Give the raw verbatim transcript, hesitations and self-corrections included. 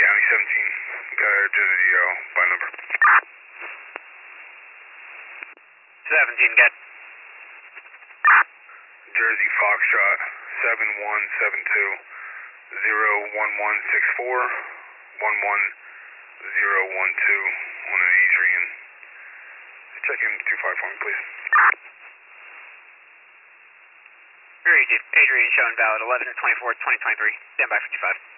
County seventeen. Got a Jersey uh, by number. seventeen, get. Jersey Foxtrot seven one seven two zero one one six four one one zero one two on an Adrian. Check in two five for me, please. Adrian, showing valid eleven twenty-four twenty twenty-three. Stand by for two five.